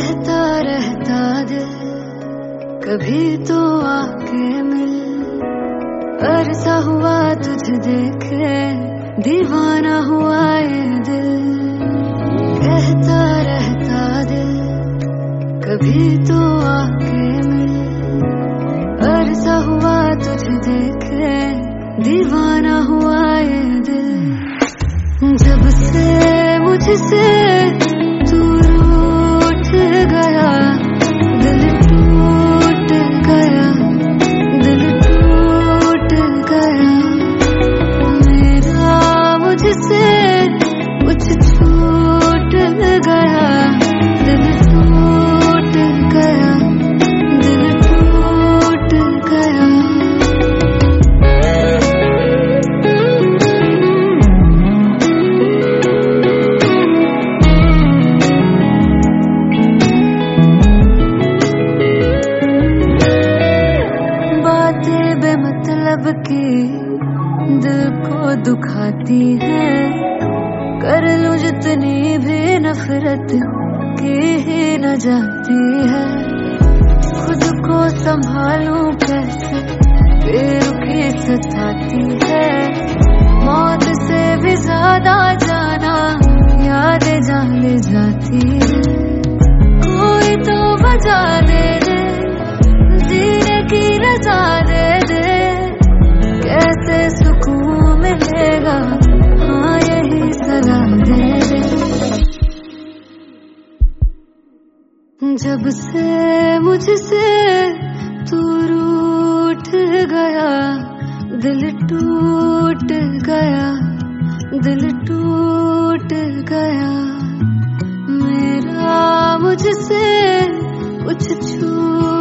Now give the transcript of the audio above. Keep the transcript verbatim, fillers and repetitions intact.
कहता रहता दिल कभी तो आके मिल, अरसा हुआ तुझे देखे दीवाना हुआ ये दिल। कहता रहता दिल कभी तो आके मिल, अरसा हुआ तुझे देखे दीवाना हुआ ये दिल। जब से मुझसे तू रूठ गया, दिल टूट गया, दिल टूट गया। मेरा मुझसे कुछ छूट गया, दिल टूट गया, दिल टूट गया। बेमतलब की दिल को दुखाती है, कर लूं जितनी भी नफरत की ही न जाती है। खुद को संभालूं कैसे बेरुखी सताती है, मौत से भी ज्यादा जाना याद जान ले जाती है। कोई तो बजा दे दे, जीने की रजा दे दे, कैसे सुकून मिलेगा, हाँ यही सलाह दे दे। जब से मुझसे तू रूठ गया, दिल टूट गया, दिल टूट गया। मेरा मुझसे कुछ छूट